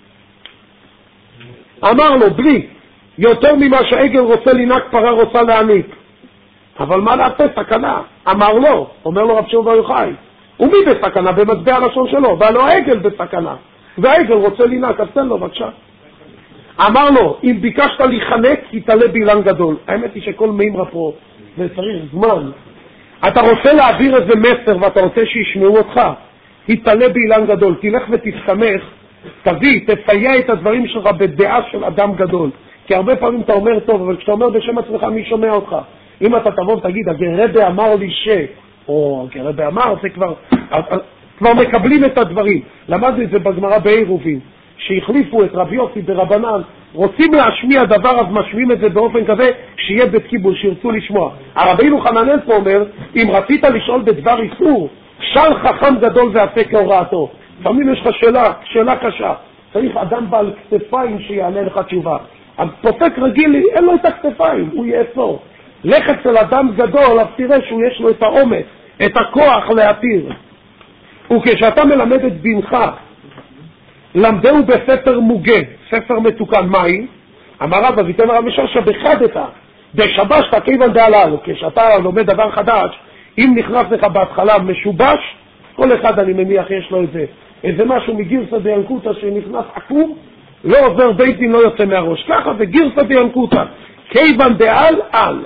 אמר לו, בלי, יותר ממה שהעגל רוצה לנהג, פרה רוצה להעניק. אבל מה לעשות? סכנה. אמר לו, אומר לו רב שמעון בר יוחאי, ומי בסכנה? במטבע הלשון שלו, בא לו העגל בסכנה, והעגל רוצה לנהג, אז תן לו בבקשה. אמר לו, אם ביקשת להיחנק, תתעלה באילן גדול. האמת היא שכל מימרה פה, וצריך זמן. אתה רוצה להעביר איזה מסר ואתה רוצה שישמעו אותך, תתעלה באילן גדול, תלך ותסתמך, תפייע את הדברים שלך בדעה של אדם גדול. כי הרבה פעמים אתה אומר טוב, אבל כשאתה אומר בשם עצמך, מי שומע אותך? אם אתה תבוא ותגיד, הגרבא אמר לי או הגרבא אמר, זה כבר מקבלים את הדברים. למדנו את זה בגמרא בעירובין, שהחליפו את רבי יוסי ברבנן, רוצים להשמיע דבר, אז משמיעים את זה באופן כזה שיהיה בית קיבול, שירצו לשמוע. הרבינו חננאל פה אומר, אם רצית לשאול בדבר איסור, שאל חכם גדול ועשה כהוראתו. לפעמים יש לך שאלה קשה, צריך אדם בעל כתפיים שיענה לך תשובה. אז פוסק רגיל, אין לו את הכתפיים, הוא יאסור. לך אצל אדם גדול, אז תראה שהוא יש לו את האומץ, את הכוח להתיר. וכשאתה מלמד את בנך, למדהו בספר מוגה, ספר מתוקן, מהי? אמר רב, אז ייתן הרב משרשה בחדתה, בשבשת כיוון דעלה. כשאתה לומד דבר חדש, אם נכנס לך בהתחלה משובש, כל אחד אני מניח יש לו איזה משהו מגירסא דינקותא שנכנס עקום, לא עובר בית דין, לא יוצא מהראש. ככה זה גירסא דינקותא, כיוון דעל על.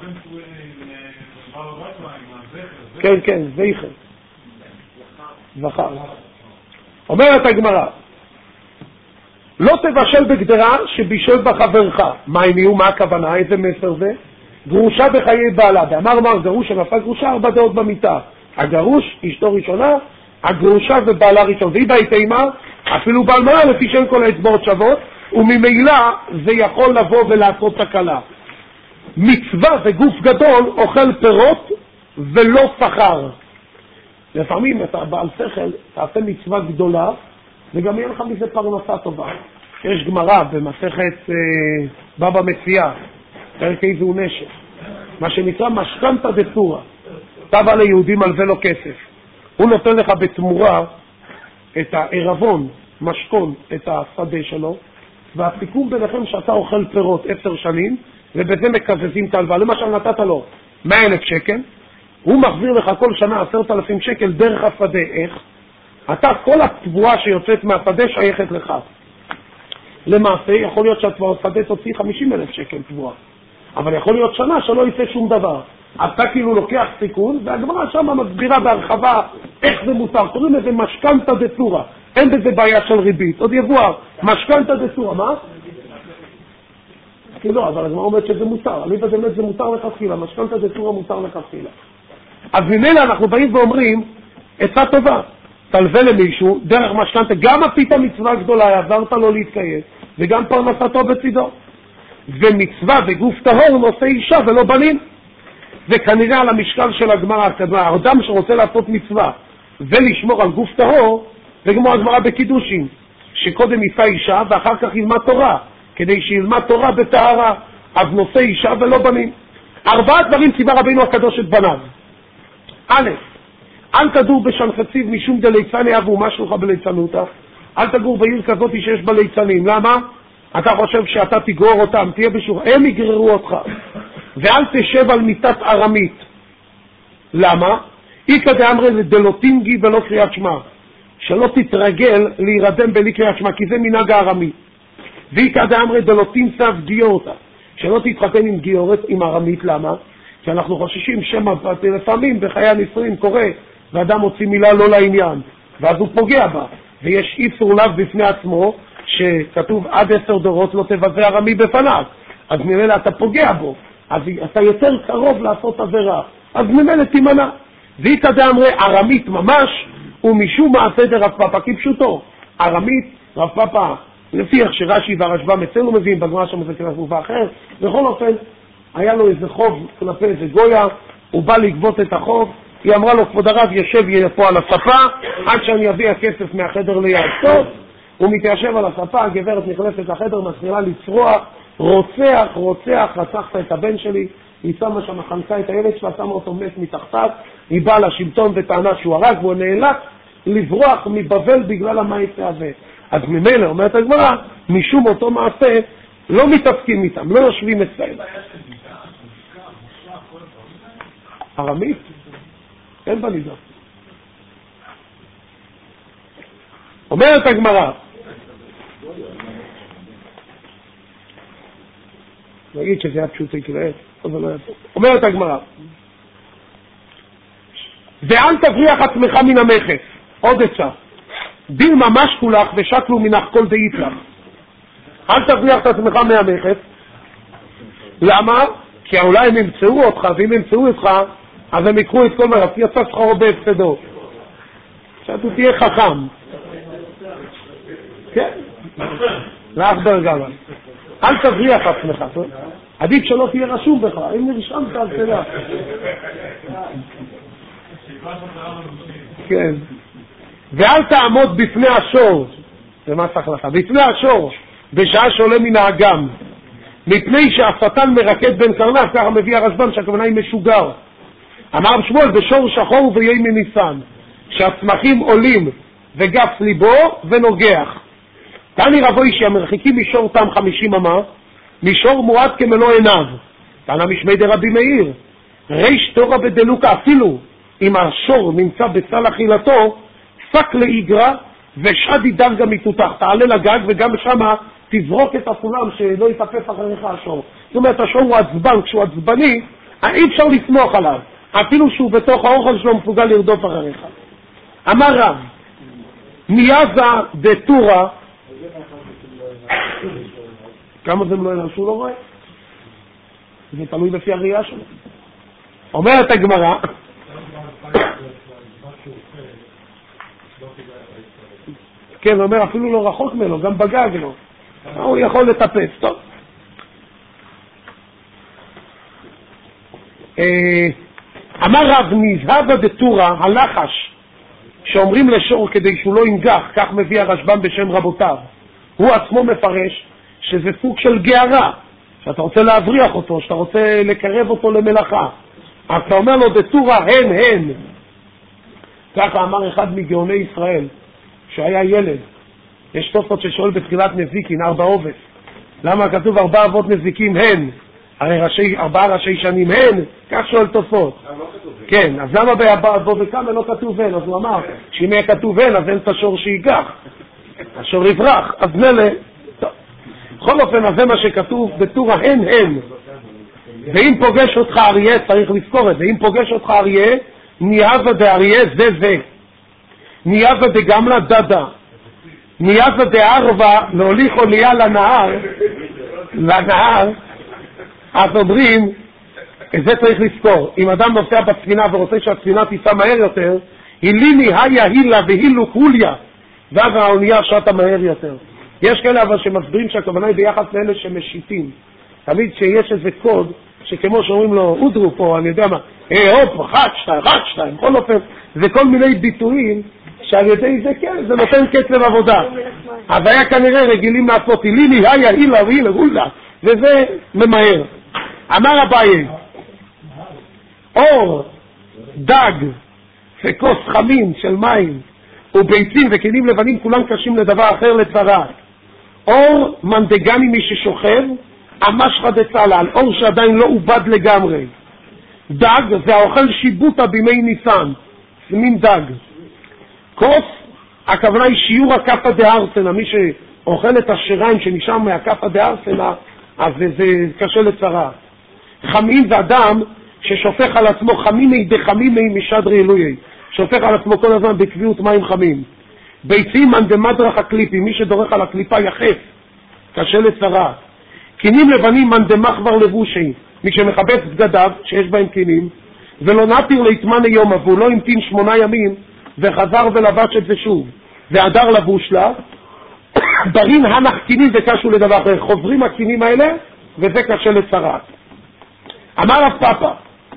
כן, כן, זכר. זכר. אומרת הגמרא, לא תבשל בגדרה שבישל בחברך. מה הם יהיו? מה הכוונה? איזה מסר זה? גרושה בחיי בעלה. אמר גרוש שנפל גרושה 4 דעות במיטה. הגרוש, אשתו ראשונה, הגרושה ובעלה ראשון. והיא בהתאימה, אפילו בעל מנה לפי שאין כל האצבעות שוות, וממילא זה יכול לבוא ולעשות תקלה. מצווה זה גוף גדול, אוכל פירות ולא שכר. לפעמים אתה בעל שכל, תעשה מצווה גדולה, וגם יהיה לך מזה פרנסה טובה. יש גמרא במסכת בבא מציעא, פרק ה' והוא נשך, מה שנקרא משכנתא דתורה. טבע ליהודים על זה לו כסף. הוא נותן לך בתמורה את הערבון, משכון, את השדה שלו, והסיכום ביניכם שאתה אוכל פירות 10 שנים, ובזה מקזזים את ההלוואה. למשל נתת לו 100,000 שקל, הוא מחזיר לך כל שנה 10,000 שקל דרך השדה. איך? אתה, כל התבואה שיוצאת מהשדה שייכת לך. למעשה, יכול להיות שהשדה תוציא 50,000 שקל תבואה. אבל יכול להיות שנה שלא יצא שום דבר. אתה כאילו לוקח סיכון, והגמרא שם מסבירה בהרחבה איך זה מותר. קוראים לזה משכנתא דתורה. אין בזה בעיה של ריבית. עוד יבואר, משכנתא דתורה, מה? כי לא, אבל הגמרא אומרת שזה מותר. אני באמת זה מותר לכתחילה, משכנתא דתורה מותר לכתחילה. אז ממילא אנחנו באים ואומרים, עצה טובה, תלווה למישהו, דרך משכנתא, גם עשית מצווה גדולה, עזרת לו להתקיים, וגם פרנסתו בצידו. ומצווה בגוף טהור נושא אישה ולא בנים. וכנראה על המשקל של הגמרא, האדם שרוצה לעשות מצווה ולשמור על גוף טהור, זה כמו הגמרא בקידושין, שקודם יישא אישה ואחר כך ילמד תורה, כדי שילמד תורה בטהרה, אז נושא אישה ולא בנים. 4 דברים ציווה רבינו הקדוש את בניו. א', אל תדור בשנחציו משום דליצני אבו מה שלך בליצנותה. אל תגור בעיר כזאת שיש בה ליצנים. למה? אתה חושב שאתה תגרור אותם, תהיה בשור, הם יגררו אותך. ואל תשב על מיטת ארמית. למה? איקא דאמרי דלוטינגי ולא קריאת שמע. שלא תתרגל להירדם בלי קריאת שמע, כי זה מנהג הארמי. ואיקא דאמרי דלוטינצב גיורתא. שלא תתחתן עם גיורת, עם ארמית. למה? כי אנחנו חוששים שמא לפעמים בחיי הנישואים קורה, ואדם מוציא מילה לא לעניין, ואז הוא פוגע בה. ויש איסור לאו בפני עצמו, שכתוב עד 10 דורות לא תבזה ארמי בפניו. אז ממילא אתה פוגע בו. אז אתה יותר קרוב לעשות עבירה, אז ממילא תימנע. ואיקא דאמרי ארמית ממש, ומשום מעשה דרב פאפא, כפשוטו. ארמית, רב פאפא, לפי איך שרש"י והרשב"ם אצלנו מביאים, בגמרא שם זה כתובה אחר. בכל אופן, היה לו איזה חוב כלפי איזה גויה, הוא בא לגבות את החוב, היא אמרה לו, כבוד הרב, יושב פה על הספה, עד שאני אביא הכסף מהחדר ליעדו. הוא מתיישב על הספה, הגברת נכנסת לחדר, מתחילה לצרוח, רוצח, רצחת את הבן שלי. היא שמה שם, חנקה את הילד שלה, שמה אותו מת מתחתיו, היא באה לשלטון וטענה שהוא הרג, והוא נאלץ לברוח מבבל בגלל המעשה הזה. אז ממילא, אומרת הגמרא, משום אותו מעשה, לא מתעסקים איתם, לא יושבים אצלם. ארמית? אין בנידה. אומרת הגמרא, נגיד שזה היה פשוט יקרה, אבל לא יפה. אומרת הגמרא, ואל תבריח עצמך מן המכס. עוד עצה, דין ממש כולך ושקלו מנך כל דאית לך. אל תבריח את עצמך מהמכס. למה? כי אולי הם ימצאו אותך, ואם ימצאו אותך, אז הם יקחו את כל מה, אז יצא שכרו בהפסדו. שאתה תהיה חכם. כן? לאחבר גם. אל תבריח עצמך. עדיף שלא תהיה רשום בך. אם נרשמת, אז תדע. כן. ואל תעמוד בפני השור. זה מה צריך לך. בפני השור, בשעה שעולה מן האגם. מפני שהשטן מרקד בין קרניו, ככה מביא הרשב"ם שהכוונה היא משוגר. אמר שמואל, בשור שחור ויהי מניסן, שהצמחים עולים וגף ליבו ונוגח. תני רבוי שהמרחיקים משור תם 50 אמה, משור מועד כמלוא עיניו. תנה משמי דרבי מאיר, ריש תורה בדלוקה, אפילו אם השור נמצא בסל אכילתו, שק לאיגרה ושדי דרגה מתותח, תעלה לגג וגם שמה תזרוק את הסולם שלא יתפף אחריך השור. זאת אומרת, השור הוא עצבן, כשהוא עצבני, אי אפשר לסמוך עליו, אפילו שהוא בתוך האוכל שלו מפוגע לרדוף אחריך. אמר רב, ניאזה דתורה, כמה זה לא ינרשו לא רואה? זה תלוי לפי הראייה שלו. אומרת הגמרא, כן, הוא אומר אפילו לא רחוק ממנו, גם בגג לו. הוא יכול לטפס, טוב. אמר רב, נזהבה דתורה, הלחש, שאומרים לשור כדי שהוא לא ינגח, כך מביא הרשב"ם בשם רבותיו. הוא עצמו מפרש שזה סוג של גערה, שאתה רוצה להבריח אותו, שאתה רוצה לקרב אותו למלאכה. אז אתה אומר לו, דתורה הן. ככה אמר אחד מגאוני ישראל, שהיה ילד. יש תוספות ששואל בתחילת נזיקין, 4 עובד. למה כתוב 4 אבות נזיקים הן? הרי 4 ראשי שנים הן? כך שואל תוספות. כן, אז למה באבות וכמה לא כתוב הן? אז הוא אמר, שאם יהיה כתוב הן, אז אין את השור שיגח. השור יברח. אז נלה, טוב. בכל אופן, אז זה מה שכתוב, בתורה הן. ואם פוגש אותך אריה, צריך לזכור את זה, אם פוגש אותך אריה, ניאבה דאריה זה. ניאבה דגמלה דדה. ניאבה דארבה, להוליך אוניה לנהר, אז אומרים, את זה צריך לזכור. אם אדם נוסע בספינה ורוצה שהספינה תיסע מהר יותר, היליני היה הילה והילו קוליה, ואז האונייה שטה מהר יותר. יש כאלה אבל שמסבירים שהכוונה היא ביחס לאלה שמשיטים. תמיד שיש איזה קוד, שכמו שאומרים לו, אודרו פה, אני יודע מה, הופ, 1, 2, בכל אופן, זה כל מיני ביטויים, שעל ידי זה כן, זה נותן קצב עבודה. אבל היה כנראה רגילים לעשות, היליני היה הילה והילה קוליה, וזה ממהר. אמר אביי, אור, דג, וכוס חמים של מים, וביצים וכלים לבנים, כולם קשים לדבר אחר לצרה. אור מנדגני מי ששוכב, המשך דצלל, אור שעדיין לא עובד לגמרי. דג זה האוכל שיבוטה בימי ניסן, זה מין דג. כוס, הכוונה היא שיעור הקפה דארסנה, מי שאוכל את השיריים שנשאר מהקפה דארסנה, אז זה קשה לצרה. חמים זה אדם ששופך על עצמו חמימי דחמימי משדרי אלוהי, שופך על עצמו כל הזמן בקביעות מים חמים. ביצים מנדמדרך הקליפי, מי שדורך על הקליפה יחף, קשה לצרה. קינים לבנים מנדמה כבר לבושי, מי שמחבץ בגדיו שיש בהם קינים, ולא נתיר להתמן יום, והוא לא המתין 8 ימים וחזר ולבש את זה שוב, והדר לבוש לה. ברין הנח קינים וקשו לדבר אחר, חוזרים הקינים האלה וזה קשה לצרה. אמר רב פאפה,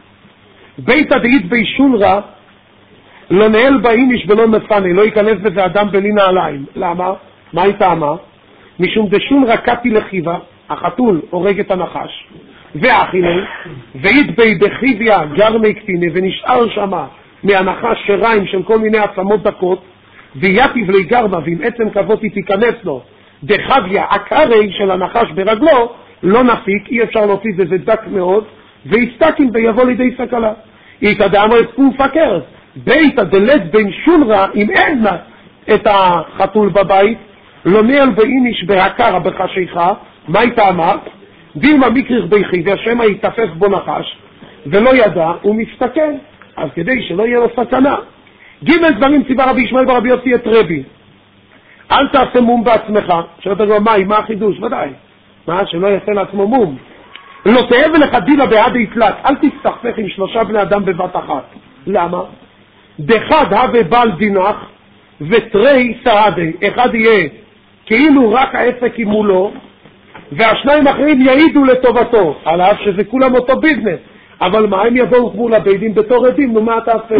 בית הדעית בישון רע, לא נהל באיניש ולא מפנה, לא ייכנס בזה אדם בלי נעליים. למה? מה היא טעמה? משום דשון רקתי לחיבה, החתול הורג את הנחש, ואכילי, ואית בי בחיביה גרמי קטיני, ונשאר שמה מהנחש שריים של כל מיני עצמות דקות, ויתיב לי גרמה, ועם עצם כבותי תיכנס לו, דחביה הקרי של הנחש ברגלו, לא נפיק, אי אפשר להוציא זה דק מאוד, ויסתקים ויבוא לידי סכלה. איתא דאמר סקופה קרס, ביתא דלת בין שונרה, אם אין את החתול בבית, לא נעל באיניש בהקרה בחשיכה, מה הייתה אמרת? דילמה מקריך ביחי, והשמא יתפס בו נחש, ולא ידע, הוא מסתכן, אז כדי שלא יהיה לו סכנה. ג' דברים ציווה רבי ישמעאל ברבי יוסי את רבי, אל תעשה מום בעצמך, שאתה תגיד, מה החידוש? ודאי, מה? שלא יעשה לעצמו מום. לא תאב לך דילה בעד יתלת, אל תסתכסך עם 3 בני אדם בבת אחת. למה? דחד הווה בעל דינך ותרי סעדי, אחד יהיה כאילו רק העסק עם מולו, והשניים אחרים יעידו לטובתו, על אף שזה כולם אותו ביזנס, אבל מה, הם יבואו מול הבידים בתור עדים, נו מה אתה עושה?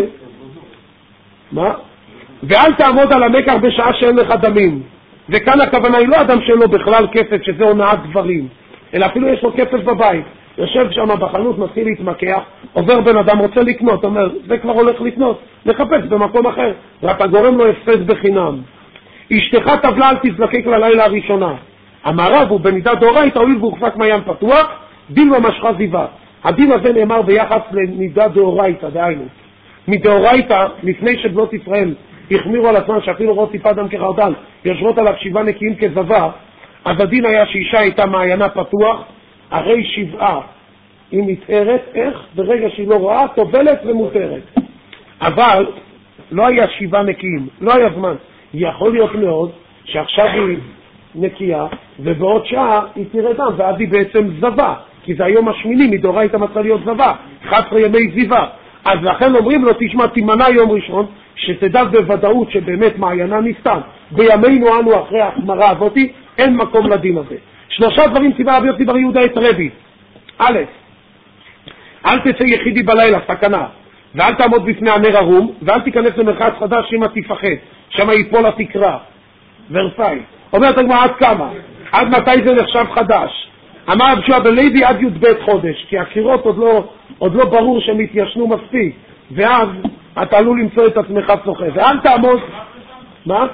מה? ואל תעמוד על המקח בשעה שאין לך דמים, וכאן הכוונה היא לא אדם שלו בכלל כסף, שזה הונאת דברים, אלא אפילו יש לו כסף בבית, יושב שם בחנות, מתחיל להתמקח, עובר בן אדם, רוצה לקנות, אומר, זה כבר הולך לקנות, לחפש במקום אחר, ואתה גורם לו הפסד בחינם. אשתך טבלה אל תזלקק ללילה הראשונה. המערב הוא במידה דאורייתא, הואיל והוחזק מים פתוח, דין ומשכה זיווה. הדין הזה נאמר ביחס למידה דאורייתא, דהיינו. מדאורייתא, לפני שבנות ישראל החמירו על עצמם, שאפילו רואות טיפה דם כחרדל, יושבות עליו 7 נקיים כזבה, אז הדין היה שאישה הייתה מעיינה פתוח, הרי 7 היא מתארת, איך? ברגע שהיא לא רואה, טובלת ומותרת. אבל לא היה 7 נקיים, לא היה זמן. יכול להיות מאוד שעכשיו היא נקייה, ובעוד שעה היא תראה דם, ואז היא בעצם זבה, כי זה היום השמיני, מדאורייתא מצא להיות זבה, 11 ימי זיווה. אז לכן אומרים לו, תשמע, תימנע יום ראשון, שתדע בוודאות שבאמת מעיינה נסתם. בימינו אנו אחרי ההחמרה הזאת, אין מקום לדין הזה. 3 דברים ציווה רבי יוסי בר יהודה את רבי. א', אל תצא יחידי בלילה, סכנה, ואל תעמוד בפני הנר ערום, ואל תיכנס למרחץ חדש שמא תפחד, שמא ייפול התקרה. ורסאי. אומרת הגמרא, עד כמה? עד מתי זה נחשב חדש? אמר רבי יהושע בן לוי עד י"ב חודש, כי הקירות עוד לא ברור שהם התיישנו מספיק, ואז אתה עלול למצוא את עצמך שוחה. ואל תעמוד... מה?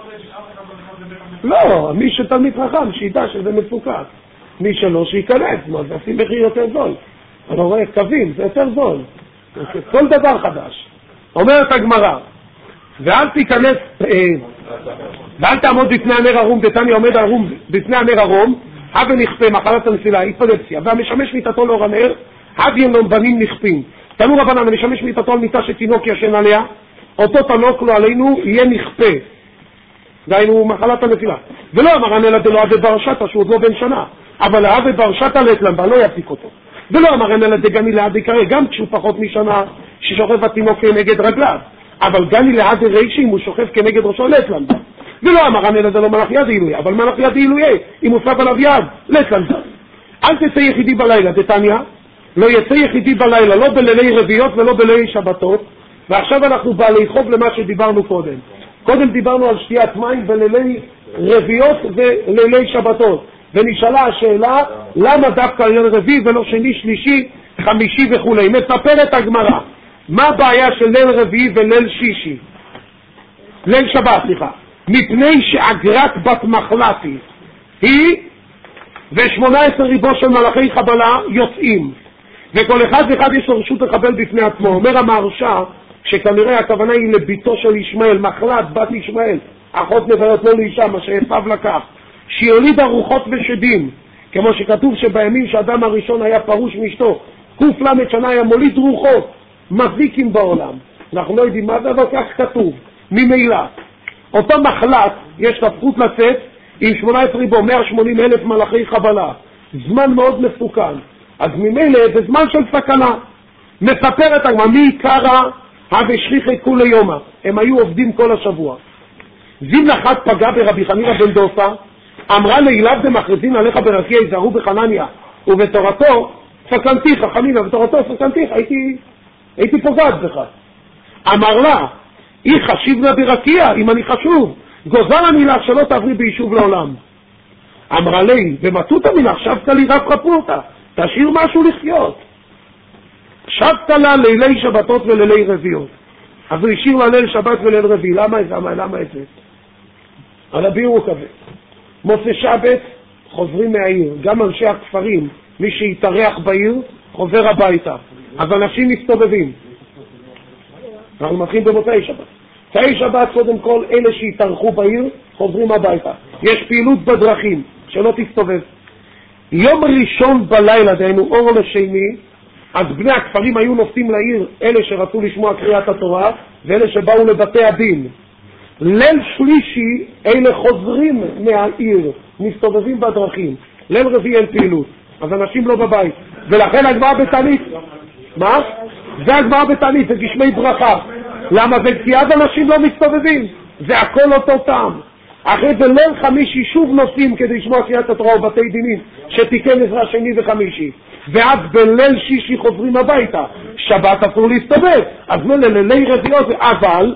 לא, מי שתלמיד חכם, שידע שזה מפוקד. מי שלא, שייכנס, זה עושים מחיר יותר זול. אתה רואה, קווים, זה יותר זול. כל דבר חדש. אומרת הגמרא, ואל תיכנס, ואל תעמוד בפני הנר ערום, דתניא עומד ערום בפני הנר ערום, הווה נכפה, מחלת הנפילה, היפלפסיה, והמשמש מיטתו לאור הנר, הוויין לו בנים נכפים. תנו רבנן, המשמש מיטתו על מיטה שתינוק ישן עליה, אותו תינוק לו עלינו יהיה נכפה. דהיינו מחלת הנפילה. ולא אמרן אלא דלא הווה בר שתא, שהוא עוד לא בן שנה, אבל הווה בר שתא לטלן, לא יפסיק אותו. ולא אמרן אלא דגני לעד יקרא, גם כשהוא פחות משנה ששוכב התינוק כנגד רגליו, אבל גני לעד רישי אם הוא שוכב כנגד ראשו לטלן. ולא אמרן אלא דלא מלאך יד אילויה, אבל מלאך יד אילויה, אם הוא שף עליו יד, לטלן. אל תצא יחידי בלילה, דתניא, לא יצא יחידי בלילה, לא בלילי רביעות ולא בלילי שבתות. ועכשיו אנחנו בעלי חוב למה שדיברנו קודם. קודם דיברנו על שתיית מים בלילי רביעות ולילי שבתות. ונשאלה השאלה, למה דווקא ליל רביעי ולא שני, שלישי, חמישי וכו'. מספרת הגמרא, מה הבעיה של ליל רביעי וליל שישי? ליל שבת, סליחה. מפני שאגרת בת מחלתי היא ו18 ריבו של מלאכי חבלה יוצאים. וכל אחד ואחד יש לו רשות לחבל בפני עצמו. אומר המהרש"א שכנראה הכוונה היא לביתו של ישמעאל, מחלת בת ישמעאל, אחות נברת לא לאישה, מה שעשיו לקח, שיולידה רוחות ושדים, כמו שכתוב שבימים שאדם הראשון היה פרוש מאשתו, ק"ל שנה היה מוליד רוחות, מזיקים בעולם. אנחנו לא יודעים מה זה, אבל כך כתוב, ממילא. אותו מחלת, יש תפקות לצאת עם 18 ריבו, 180,000 מלאכי חבלה. זמן מאוד מסוכן. אז ממילא, בזמן של סכנה, מספרת הגמרא, מי קרא ושכיחי כולי יומא. הם היו עובדים כל השבוע. זימנה אחת פגע ברבי חנינא בן דוסא, אמרה לאילב דמכרזין עליך ברקיע יזהרו בחנניה, ובתורתו סכנתיך, חנינא, בתורתו סכנתיך, הייתי פוגעת בך. אמר לה, היא חשיב לה ברקיע, אם אני חשוב, גוזר אני לך שלא תעברי ביישוב לעולם. אמרה לי, במטות המילך, שבת לי רק חפו אותה, תשאיר משהו לחיות. שבת לה לילי שבתות ולילי רביעות. אז הוא השאיר לה ליל שבת וליל רביעי. למה את זה? על הביאור הוא כזה. מוצא שבת חוזרים מהעיר. גם אנשי הכפרים, מי שיתארח בעיר, חוזר הביתה. אז אנשים מסתובבים. אנחנו מתחילים במוצאי שבת. מוצאי שבת קודם כל, אלה שיתארחו בעיר, חוזרים הביתה. יש פעילות בדרכים, שלא תסתובב. יום ראשון בלילה, דהיינו אור לשני, אז בני הכפרים היו נוסעים לעיר, אלה שרצו לשמוע קריאת התורה, ואלה שבאו לבתי הדין. ליל שלישי, אלה חוזרים מהעיר, מסתובבים בדרכים. ליל רביעי אין פעילות, אז אנשים לא בבית. ולכן הגמרא בתענית. מה? זה הגמרא בתענית, זה גשמי ברכה. למה? זה כי אז אנשים לא מסתובבים. זה הכל אותו טעם. אחרי זה ליל חמישי שוב נוסעים כדי לשמוע קריאת התורה ובתי דינים, שתיקן עזרה שני וחמישי. ואז בליל שישי חוזרים הביתה. שבת אסור להסתובב. אז לילי רביעות, אבל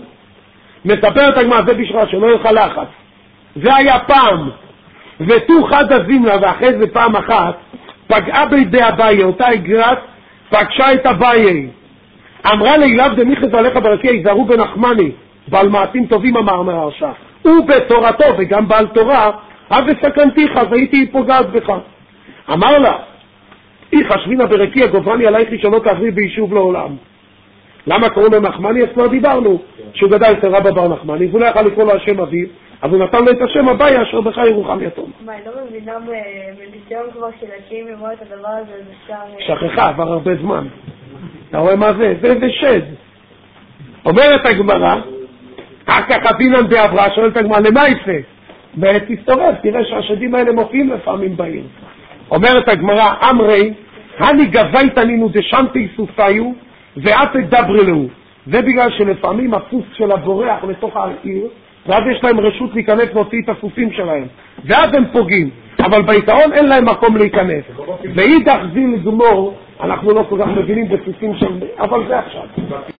מספרת הגמרא, זה בשביל שלא יוכל לחץ. זה היה פעם. ותו חד הזימנה, ואחרי זה פעם אחת, פגעה בידי אביי, אותה אגרת, פגשה את אביי. אמרה לאילב דמיכז עליך ברקיע, יזהרו בנחמני, בעל מעשים טובים אמר מהרש"א. הוא בתורתו, וגם בעל תורה, וסכנתיך, אז הייתי פוגעת בך. אמר לה, היא חשבינה ברקיע, גוברני עלייך שלא תעברי ביישוב לעולם. למה קוראים לנחמני? אז כבר דיברנו שהוא גדל אצל רבא בר נחמני, והוא לא יכל לקרוא לו השם אביו, אז הוא נתן לו את השם אביי אשר בך ירוחם יתום. מה, אני לא מבינה בניסיון כבר של אנשים לראות את הדבר הזה, זה שם... שכחה, עבר הרבה זמן. אתה רואה מה זה? זה שד. אומרת הגמרא, ככה בינן בעברה, שואלת הגמרא, למה יפה? ותסתובב, תראה שהשדים האלה מופיעים לפעמים בעיר. אומרת הגמרא, אמרי, הני גבית עלינו דשנתי סופיו, ואת תדברי לו. זה בגלל שלפעמים הסוס שלה בורח לתוך העיר, ואז יש להם רשות להיכנס להוציא את הסוסים שלהם. ואז הם פוגעים, אבל בעיקרון אין להם מקום להיכנס. ואידך זיל גמור, אנחנו לא כל כך מבינים בסוסים של... אבל זה עכשיו.